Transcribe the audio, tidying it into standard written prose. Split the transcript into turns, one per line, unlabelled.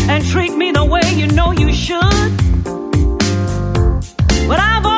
and treat me the way you know you should. But I've